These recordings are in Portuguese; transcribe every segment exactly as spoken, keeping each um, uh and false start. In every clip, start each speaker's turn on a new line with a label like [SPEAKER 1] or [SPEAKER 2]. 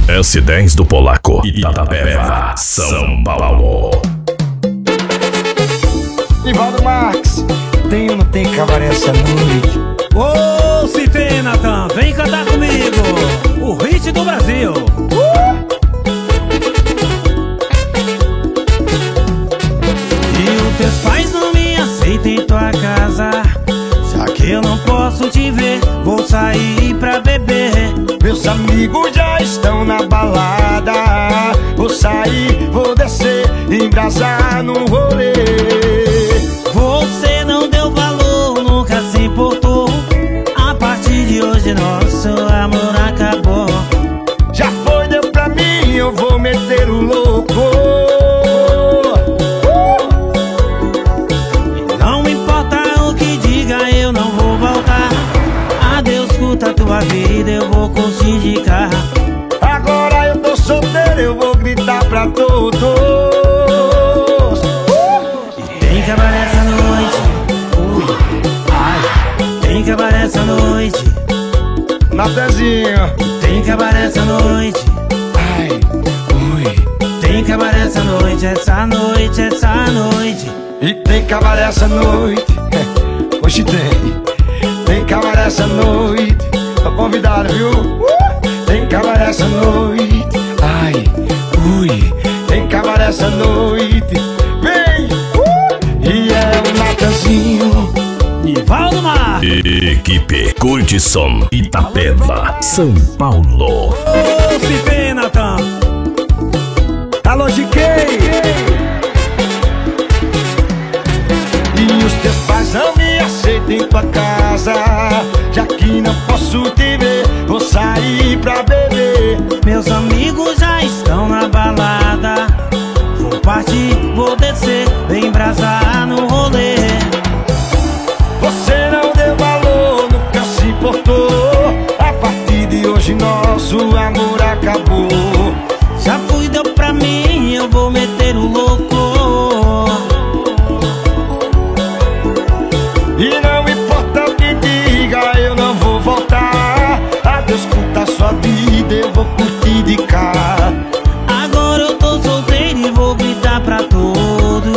[SPEAKER 1] S dez do Polaco, Itapeva, São Paulo.
[SPEAKER 2] Nivaldo Marques, tem ou não tem cabaré essa noite?
[SPEAKER 3] Ô, oh, se tem, Natan, vem cantar comigo o hit do Brasil. uh! E os teus pais não me aceitam em tua casa, já que eu não posso te ver, vou sair pra beber.
[SPEAKER 2] Meus amigos já estão na balada, vou sair, vou descer, embrasar no rolê.
[SPEAKER 3] Você não deu valor, nunca se importou, a partir de hoje nosso amor acabou.
[SPEAKER 2] Já foi, deu pra mim, eu vou meter o louco.
[SPEAKER 3] E não importa o que diga, eu não vou voltar. Adeus, curta a tua vida, eu vou curtir de carro.
[SPEAKER 2] Agora eu tô solteiro, eu vou gritar pra todos.
[SPEAKER 3] E tem cabaré essa noite, ui, ai. Tem cabaré essa noite,
[SPEAKER 2] Natanzinho.
[SPEAKER 3] tem cabaré essa noite,
[SPEAKER 2] Ai, ui.
[SPEAKER 3] tem cabaré essa noite, essa noite, essa noite.
[SPEAKER 2] E tem cabaré essa noite. Hoje tem. Tem cabaré essa noite. Tô convidado, viu? Uh! Tem cabaré essa noite. Ai, ui. Tem cabaré essa noite. Vem! Uh! E é o Natanzinho.
[SPEAKER 3] Nivaldo Marques.
[SPEAKER 1] Equipe Curtição Itapeva, São Paulo.
[SPEAKER 3] Ô, se tem, Natan.
[SPEAKER 2] Alô, Giquei. E os teus pais não me aceitam em tua casa, já que não posso te ver, vou sair pra beber.
[SPEAKER 3] Meus amigos já estão na balada, vou partir, vou descer, vem embrasar no rolê.
[SPEAKER 2] Você não deu valor, nunca se importou, a partir de hoje nosso amor acabou.
[SPEAKER 3] Já fui, deu pra mim, eu vou meter o louco.
[SPEAKER 2] E não importa o que diga, eu não vou voltar. Adeus, curta a sua vida, eu vou curtir de cá.
[SPEAKER 3] Agora eu tô solteiro e vou gritar pra todos.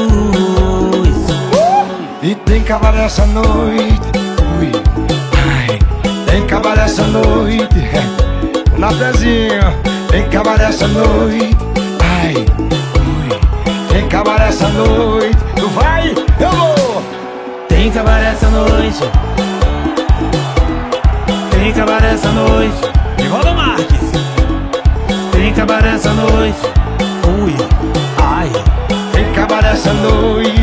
[SPEAKER 2] E tem cabaré essa noite, ui, ai. Tem cabaré essa noite, Natanzinho. Tem cabaré essa noite, ai, ui. Tem cabaré essa noite. Tu vai, eu vou.
[SPEAKER 3] Tem cabaré essa noite, tem cabaré essa noite. Nivaldo Marques. Tem cabaré essa noite, ui, ai.
[SPEAKER 2] Tem cabaré essa noite.